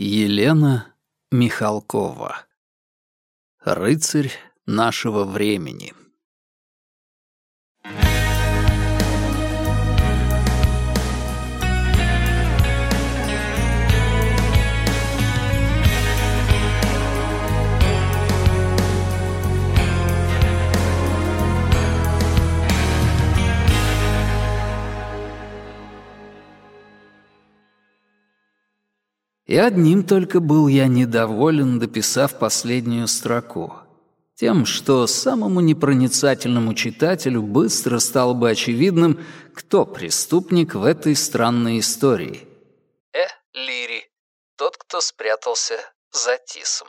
Елена Михалкова. Рыцарь нашего времени. И одним только был я недоволен, дописав последнюю строку. Тем, что самому непроницательному читателю быстро стало бы очевидным, кто преступник в этой странной истории. Лири. Тот, кто спрятался за тисом.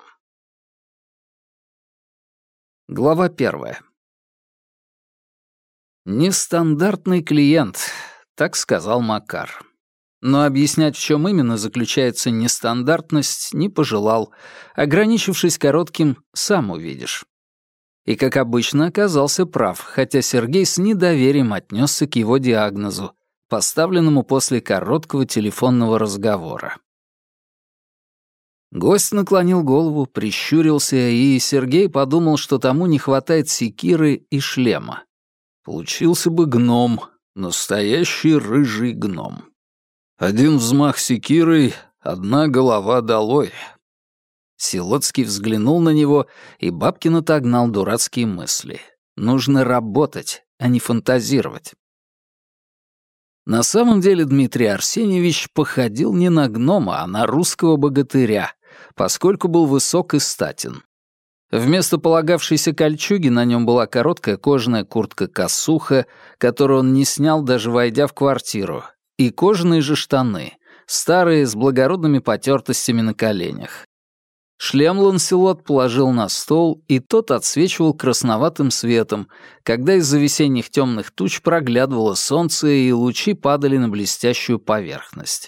Глава 1. «Нестандартный клиент», — так сказал Макар. Но объяснять, в чем именно заключается нестандартность, не пожелал, ограничившись коротким «сам увидишь». И, как обычно, оказался прав, хотя Сергей с недоверием отнесся к его диагнозу, поставленному после короткого телефонного разговора. Гость наклонил голову, прищурился, и Сергей подумал, что тому не хватает секиры и шлема. Получился бы гном, настоящий рыжий гном. Один взмах секирой, одна голова долой. Силотский взглянул на него, и Бабкин отогнал дурацкие мысли. Нужно работать, а не фантазировать. На самом деле Дмитрий Арсеньевич походил не на гнома, а на русского богатыря, поскольку был высок и статен. Вместо полагавшейся кольчуги на нем была короткая кожаная куртка-косуха, которую он не снял, даже войдя в квартиру, и кожаные же штаны, старые, с благородными потертостями на коленях. Шлем Ланселот положил на стол, и тот отсвечивал красноватым светом, когда из-за весенних темных туч проглядывало солнце, и лучи падали на блестящую поверхность.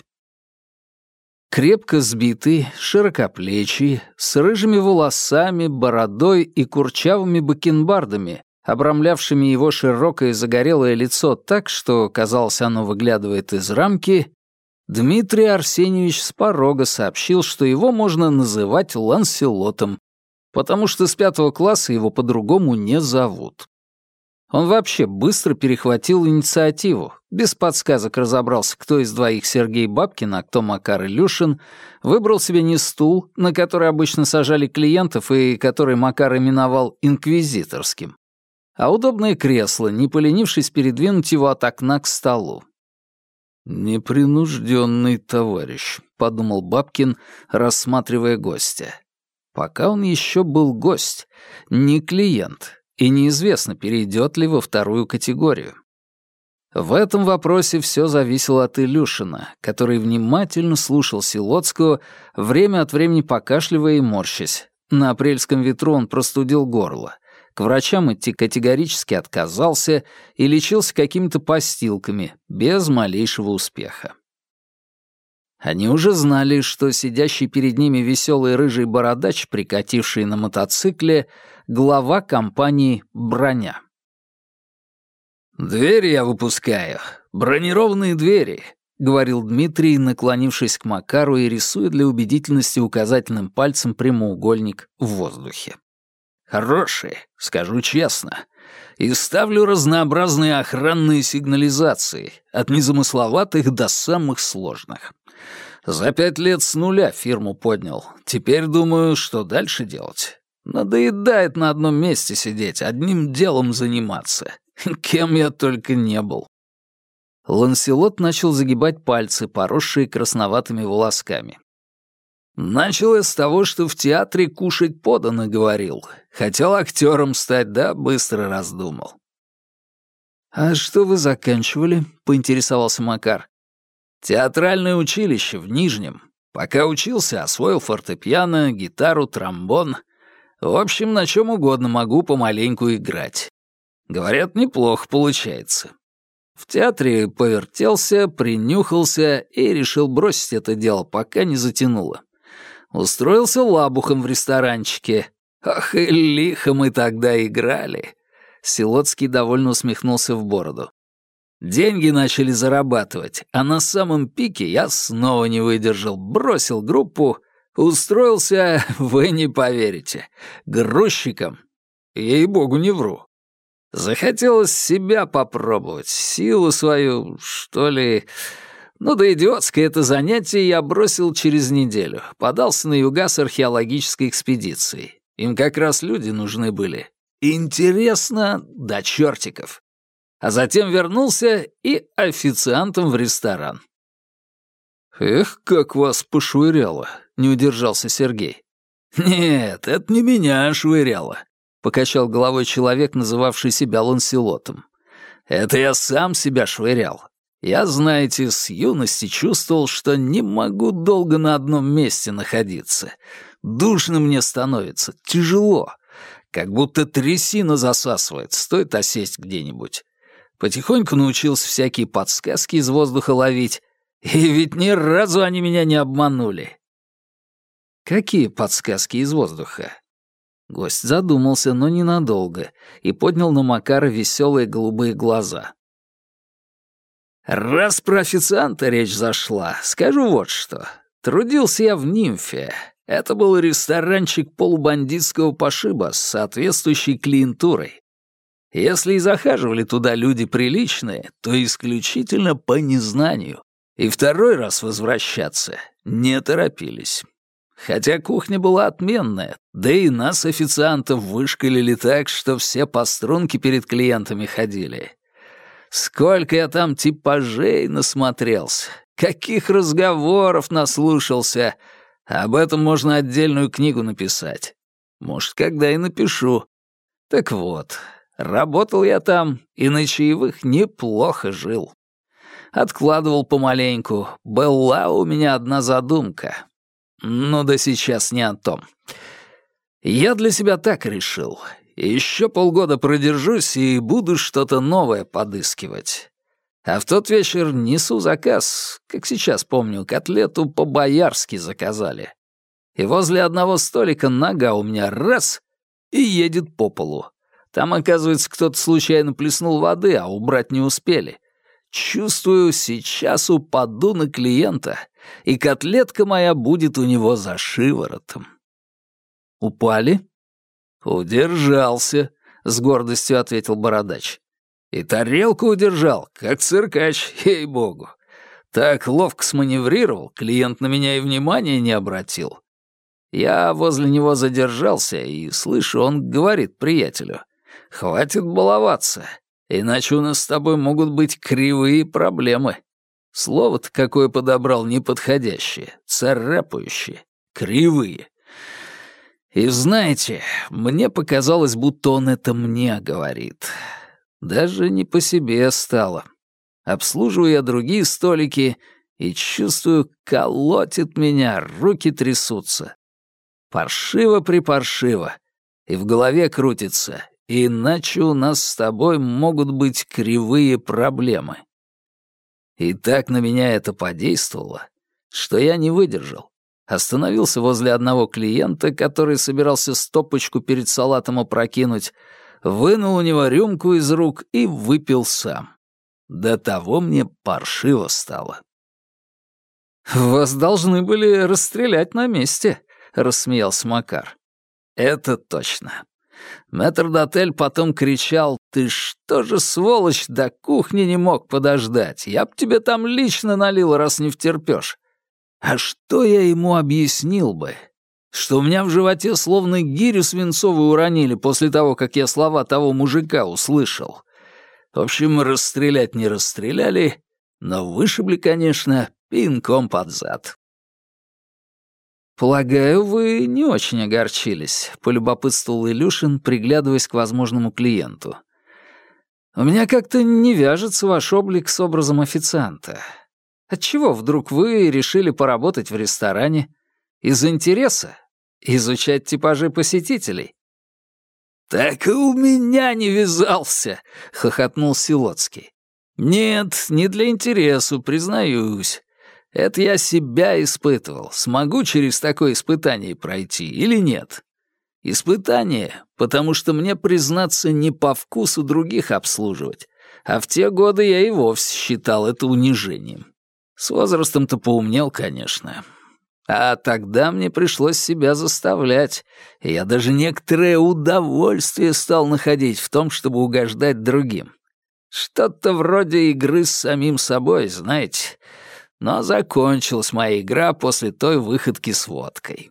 Крепко сбитый, широкоплечий, с рыжими волосами, бородой и курчавыми бакенбардами, обрамлявшими его широкое загорелое лицо так, что, казалось, оно выглядывает из рамки, Дмитрий Арсеньевич с порога сообщил, что его можно называть Ланселотом, потому что с 5 класса его по-другому не зовут. Он вообще быстро перехватил инициативу, без подсказок разобрался, кто из двоих Сергей Бабкин, а кто Макар Илюшин, выбрал себе не стул, на который обычно сажали клиентов и который Макар именовал инквизиторским, а удобное кресло, не поленившись передвинуть его от окна к столу. «Непринужденный товарищ», — подумал Бабкин, рассматривая гостя. Пока он еще был гость, не клиент, и неизвестно, перейдет ли во вторую категорию. В этом вопросе все зависело от Илюшина, который внимательно слушал Силотского, время от времени покашливая и морщась. На апрельском ветру он простудил горло. К врачам идти категорически отказался и лечился какими-то постилками, без малейшего успеха. Они уже знали, что сидящий перед ними веселый рыжий бородач, прикативший на мотоцикле, глава компании «Броня». «Двери я выпускаю, бронированные двери», — говорил Дмитрий, наклонившись к Макару и рисуя для убедительности указательным пальцем прямоугольник в воздухе. «Хорошие, скажу честно. И ставлю разнообразные охранные сигнализации, от незамысловатых до самых сложных. За 5 лет с нуля фирму поднял. Теперь думаю, что дальше делать. Надоедает на одном месте сидеть, одним делом заниматься. Кем я только не был». Ланселот начал загибать пальцы, поросшие красноватыми волосками. «Начал я с того, что в театре кушать подано говорил. Хотел актером стать, да быстро раздумал». «А что вы заканчивали?» — поинтересовался Макар. «Театральное училище в Нижнем. Пока учился, освоил фортепиано, гитару, тромбон. В общем, на чем угодно могу помаленьку играть. Говорят, неплохо получается. В театре повертелся, принюхался и решил бросить это дело, пока не затянуло. Устроился лабухом в ресторанчике. Ах, и лихо мы тогда играли». Силотский довольно усмехнулся в бороду. «Деньги начали зарабатывать, а на самом пике я снова не выдержал, бросил группу Устроился, вы не поверите, грузчиком. Ей-богу, не вру. Захотелось себя попробовать, силу свою, что ли. Ну да идиотское это занятие я бросил через неделю. Подался на юга с археологической экспедицией. Им как раз люди нужны были. Интересно до чертиков. А затем вернулся и официантом в ресторан. «Эх, как вас пошвыряло!» — не удержался Сергей. «Нет, это не меня швыряло», — покачал головой человек, называвший себя Ланселотом. «Это я сам себя швырял. Я, знаете, с юности чувствовал, что не могу долго на одном месте находиться. Душно мне становится, тяжело. Как будто трясина засасывает, стоит осесть где-нибудь. Потихоньку научился всякие подсказки из воздуха ловить, и ведь ни разу они меня не обманули». «Какие подсказки из воздуха?» Гость задумался, но ненадолго, и поднял на Макара веселые голубые глаза. «Раз про официанта речь зашла, скажу вот что. Трудился я в «Нимфе». Это был ресторанчик полубандитского пошиба с соответствующей клиентурой. Если и захаживали туда люди приличные, то исключительно по незнанию, и второй раз возвращаться не торопились. Хотя кухня была отменная, да и нас, официантов, вышкалили так, что все по струнке перед клиентами ходили. Сколько я там типажей насмотрелся, каких разговоров наслушался. Об этом можно отдельную книгу написать. Может, когда и напишу. Так вот, работал я там и на чаевых неплохо жил. Откладывал помаленьку, была у меня одна задумка. Ну да сейчас не о том. Я для себя так решил. Еще полгода продержусь и буду что-то новое подыскивать. А в тот вечер несу заказ, как сейчас помню, котлету по-боярски заказали. И возле одного столика нога у меня раз и едет по полу. Там, оказывается, кто-то случайно плеснул воды, а убрать не успели. Чувствую, сейчас упаду на клиента, и котлетка моя будет у него за шиворотом. Упали? Удержался, с гордостью ответил бородач. И тарелку удержал, как циркач, ей-богу. Так ловко сманеврировал, клиент на меня и внимания не обратил. Я возле него задержался, и слышу, он говорит приятелю: «Хватит баловаться, иначе у нас с тобой могут быть кривые проблемы». Слово-то какое подобрал неподходящее, царапающее, кривые. И знаете, мне показалось, будто он это мне говорит. Даже не по себе стало. Обслуживаю я другие столики и чувствую, колотит меня, руки трясутся. Паршиво-припаршиво. И в голове крутится, иначе у нас с тобой могут быть кривые проблемы. И так на меня это подействовало, что я не выдержал. Остановился возле одного клиента, который собирался стопочку перед салатом опрокинуть, вынул у него рюмку из рук и выпил сам. До того мне паршиво стало. «Вас должны были расстрелять на месте», — рассмеялся Макар. «Это точно. Метрдотель потом кричал: «Ты что же, сволочь, до кухни не мог подождать? Я б тебе там лично налил, раз не втерпёшь». А что я ему объяснил бы? Что у меня в животе словно гирю свинцовую уронили после того, как я слова того мужика услышал. В общем, расстрелять не расстреляли, но вышибли, конечно, пинком под зад. «Полагаю, вы не очень огорчились», — полюбопытствовал Илюшин, приглядываясь к возможному клиенту. «У меня как-то не вяжется ваш облик с образом официанта. Отчего вдруг вы решили поработать в ресторане? Из интереса? Изучать типажи посетителей?» «Так и у меня не вязался», — хохотнул Силоцкий. «Нет, не для интересу, признаюсь. Это я себя испытывал. Смогу через такое испытание пройти или нет? Испытание, потому что мне, признаться, не по вкусу других обслуживать, а в те годы я и вовсе считал это унижением. С возрастом-то поумнел, конечно. А тогда мне пришлось себя заставлять, и я даже некоторое удовольствие стал находить в том, чтобы угождать другим. Что-то вроде игры с самим собой, знаете. Но закончилась моя игра после той выходки с водкой.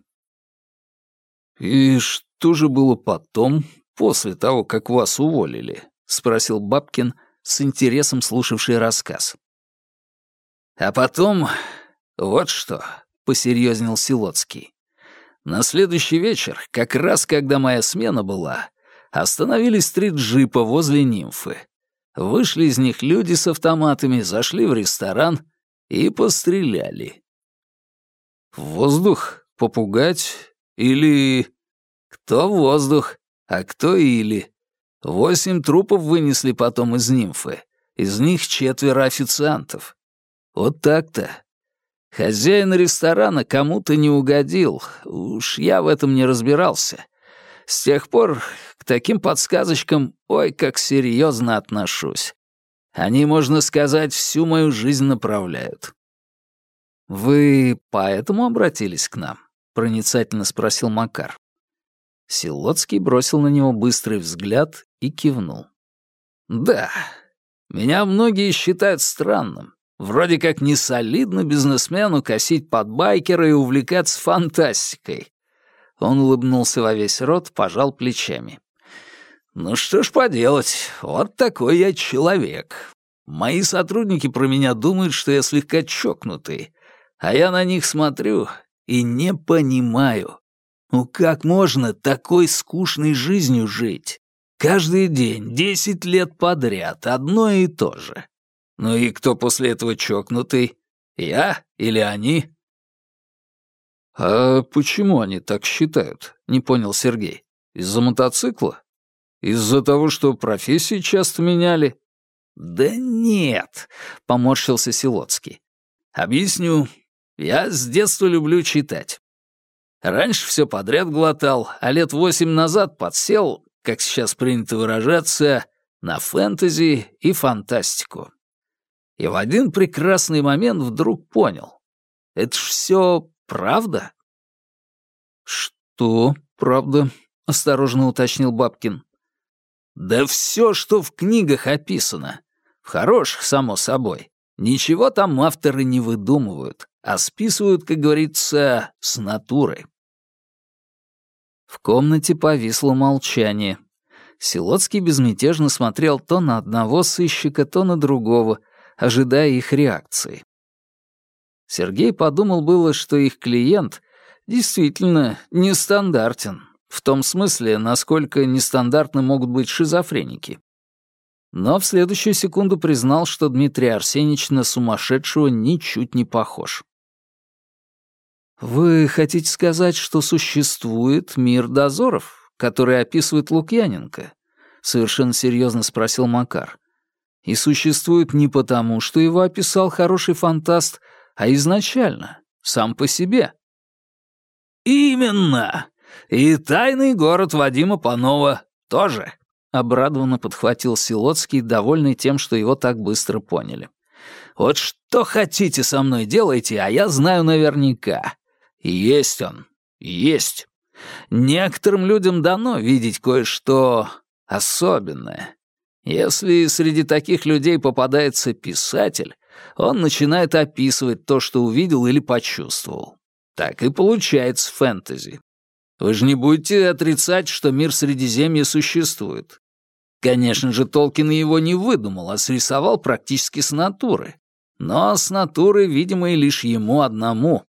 «И что же было потом, после того, как вас уволили?» — спросил Бабкин, с интересом слушавший рассказ. «А потом вот что», — посерьезнел Силоцкий. «На следующий вечер, как раз когда моя смена была, остановились 3 джипа возле «Нимфы». Вышли из них люди с автоматами, зашли в ресторан и постреляли». «В воздух? Попугать? Или...» «Кто воздух, а кто или. 8 трупов вынесли потом из «Нимфы». Из них 4 официантов. Вот так-то. Хозяин ресторана кому-то не угодил. Уж я в этом не разбирался. С тех пор к таким подсказочкам ой как серьезно отношусь. Они, можно сказать, всю мою жизнь направляют». «Вы поэтому обратились к нам?» — проницательно спросил Макар. Силоцкий бросил на него быстрый взгляд и кивнул. «Да, меня многие считают странным. Вроде как не солидно бизнесмену косить под байкера и увлекаться фантастикой». Он улыбнулся во весь рот, пожал плечами. «Ну что ж поделать, вот такой я человек. Мои сотрудники про меня думают, что я слегка чокнутый, а я на них смотрю и не понимаю. Ну как можно такой скучной жизнью жить? Каждый день, 10 лет подряд, одно и то же. Ну и кто после этого чокнутый? Я или они?» «А почему они так считают?» — не понял Сергей. «Из-за мотоцикла? Из-за того, что профессии часто меняли?» «Да нет», — поморщился Силоцкий. «Объясню. Я с детства люблю читать. Раньше все подряд глотал, а лет 8 назад подсел, как сейчас принято выражаться, на фэнтези и фантастику. И в один прекрасный момент вдруг понял. Это ж все правда?» «Что правда?» — осторожно уточнил Бабкин. «Да все, что в книгах описано. В хороших, само собой. Ничего там авторы не выдумывают, а списывают, как говорится, с натуры». В комнате повисло молчание. Силоцкий безмятежно смотрел то на одного сыщика, то на другого, ожидая их реакции. Сергей подумал было, что их клиент действительно нестандартен, в том смысле, насколько нестандартны могут быть шизофреники. Но в следующую секунду признал, что Дмитрий Арсеньевич на сумасшедшего ничуть не похож. «Вы хотите сказать, что существует мир дозоров, который описывает Лукьяненко?» — совершенно серьезно спросил Макар. «И существует не потому, что его описал хороший фантаст, а изначально, сам по себе». «Именно! И тайный город Вадима Панова тоже», — обрадованно подхватил Силоцкий, довольный тем, что его так быстро поняли. «Вот что хотите со мной делайте, а я знаю наверняка. Есть он, есть. Некоторым людям дано видеть кое-что особенное. Если среди таких людей попадается писатель, он начинает описывать то, что увидел или почувствовал. Так и получается фэнтези. Вы же не будете отрицать, что мир Средиземья существует. Конечно же, Толкин его не выдумал, а срисовал практически с натуры. Но с натуры, видимо, и лишь ему одному.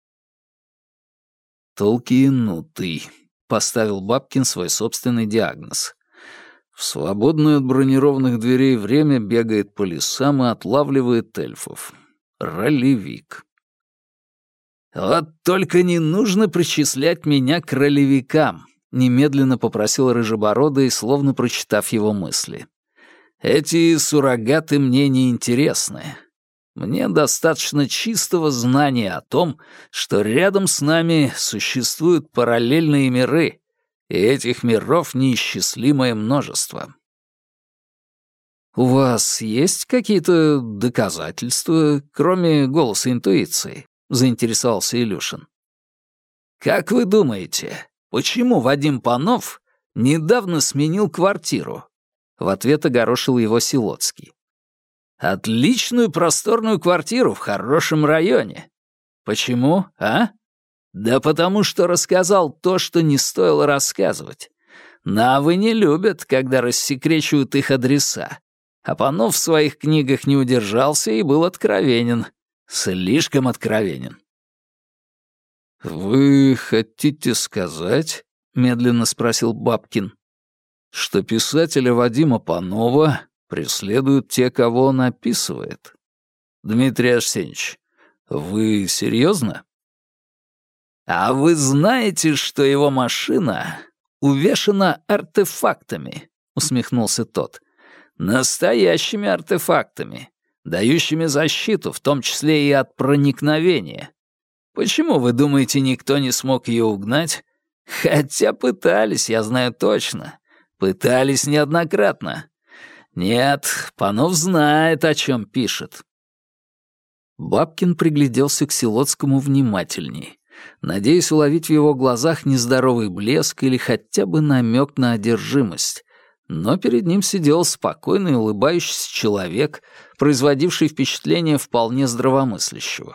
«Толкинутый», — поставил Бабкин свой собственный диагноз. «В свободное от бронированных дверей время бегает по лесам и отлавливает эльфов. Ролевик». «Вот только не нужно причислять меня к ролевикам», — немедленно попросил Рыжебородый, словно прочитав его мысли. «Эти суррогаты мне не интересны. Мне достаточно чистого знания о том, что рядом с нами существуют параллельные миры, и этих миров неисчислимое множество». «У вас есть какие-то доказательства, кроме голоса интуиции?» — заинтересовался Илюшин. Как вы думаете, почему Вадим Панов недавно сменил квартиру?» В ответ огорошил его Силотский. «Отличную просторную квартиру в хорошем районе. Почему, а? Да потому что рассказал то, что не стоило рассказывать. Навы не любят, когда рассекречивают их адреса. А Панов в своих книгах не удержался и был откровенен. Слишком откровенен». «Вы хотите сказать, — медленно спросил Бабкин, — что писателя Вадима Панова преследуют те, кого он описывает? Дмитрий Арсеньевич, вы серьезно?» «А вы знаете, что его машина увешана артефактами?» — усмехнулся тот. «Настоящими артефактами, дающими защиту, в том числе и от проникновения. Почему, вы думаете, никто не смог ее угнать? Хотя пытались, я знаю точно. Пытались неоднократно. Нет, Панов знает, о чем пишет». Бабкин пригляделся к Силотскому внимательней, надеясь уловить в его глазах нездоровый блеск или хотя бы намек на одержимость. Но перед ним сидел спокойный улыбающийся человек, производивший впечатление вполне здравомыслящего.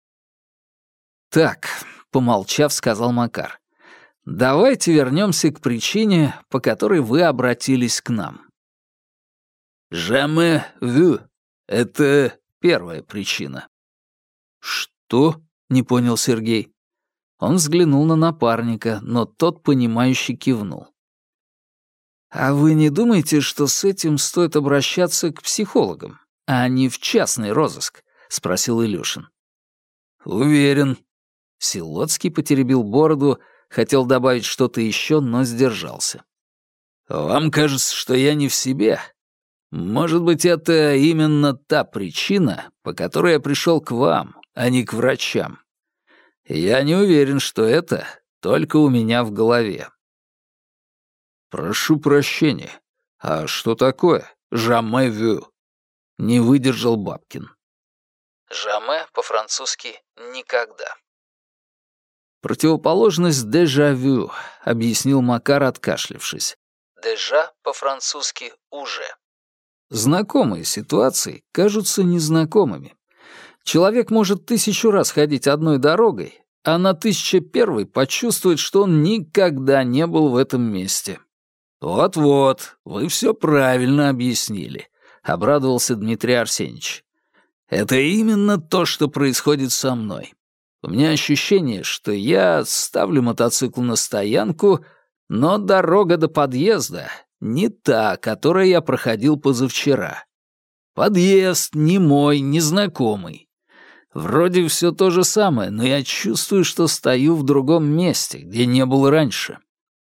«Так», — помолчав, сказал Макар, — «давайте вернемся к причине, по которой вы обратились к нам». «Jamais vu» — это первая причина. «Что?» — не понял Сергей. Он взглянул на напарника, но тот, понимающе кивнул. «А вы не думаете, что с этим стоит обращаться к психологам, а не в частный розыск?» — спросил Илюшин. «Уверен». Силотский потеребил бороду, хотел добавить что-то еще, но сдержался. «Вам кажется, что я не в себе? Может быть, это именно та причина, по которой я пришел к вам, а не к врачам. Я не уверен, что это только у меня в голове». «Прошу прощения. А что такое «jamais vu»?» — не выдержал Бабкин. «Jamais» по-французски «никогда». «Противоположность «déjà-vu», — объяснил Макар, откашлявшись. «Déjà» по-французски «уже». Знакомые ситуации кажутся незнакомыми. Человек может 1000 раз ходить одной дорогой, а на 1001 почувствует, что он никогда не был в этом месте. «Вот-вот, вы все правильно объяснили», — обрадовался Дмитрий Арсеньевич. «Это именно то, что происходит со мной. У меня ощущение, что я ставлю мотоцикл на стоянку, но дорога до подъезда не та, которой я проходил позавчера. Подъезд не мой, незнакомый. Вроде все то же самое, но я чувствую, что стою в другом месте, где не был раньше».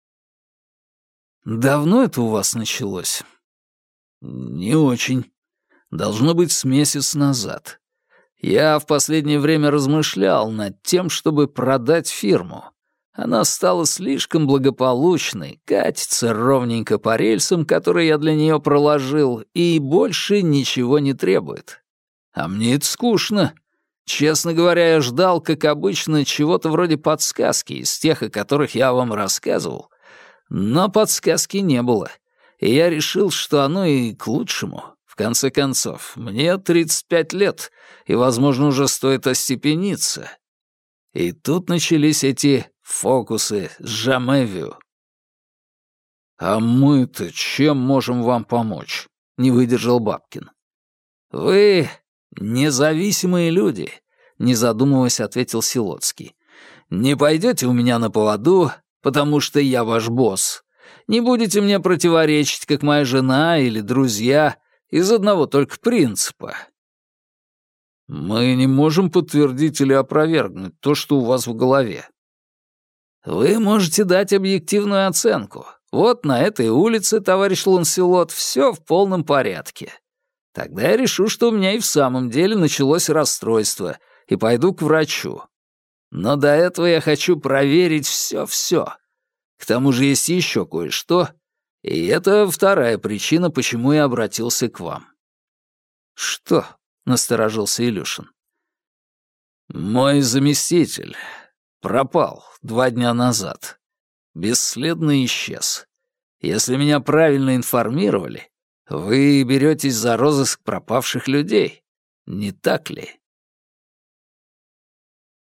«Давно это у вас началось?» «Не очень. Должно быть, с месяц назад. Я в последнее время размышлял над тем, чтобы продать фирму. Она стала слишком благополучной, катится ровненько по рельсам, которые я для нее проложил, и больше ничего не требует. А мне это скучно. Честно говоря, я ждал, как обычно, чего-то вроде подсказки из тех, о которых я вам рассказывал. Но подсказки не было, и я решил, что оно и к лучшему. В конце концов, мне 35 лет, и, возможно, уже стоит остепениться. И тут начались эти фокусы с «jamais vu». «А мы-то чем можем вам помочь?» — не выдержал Бабкин. «Вы независимые люди», — не задумываясь, ответил Силотский. «Не пойдете у меня на поводу, потому что я ваш босс. Не будете мне противоречить, как моя жена или друзья, из одного только принципа». «Мы не можем подтвердить или опровергнуть то, что у вас в голове». «Вы можете дать объективную оценку. Вот на этой улице, товарищ Ланселот, все в полном порядке. Тогда я решу, что у меня и в самом деле началось расстройство, и пойду к врачу. Но до этого я хочу проверить все-все. К тому же есть еще кое-что, и это вторая причина, почему я обратился к вам». «Что?» — насторожился Илюшин. «Мой заместитель, Пропал 2 дня назад. Бесследно исчез. Если меня правильно информировали, вы беретесь за розыск пропавших людей, не так ли?